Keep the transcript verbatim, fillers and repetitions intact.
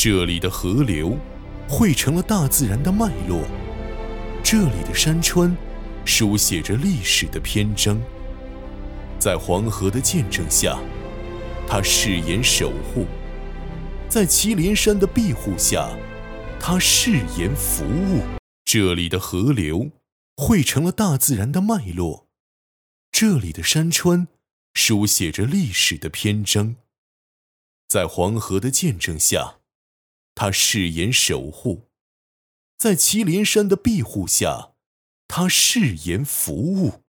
这里的河流汇成了大自然的脉络，这里的山川书写着历史的篇章。在黄河的见证下，它誓言守护；在祁连山的庇护下，它誓言服务。这里的河流汇成了大自然的脉络，这里的山川书写着历史的篇章。在黄河的见证下，它誓言守护；在祁连山的庇护下，它誓言服务。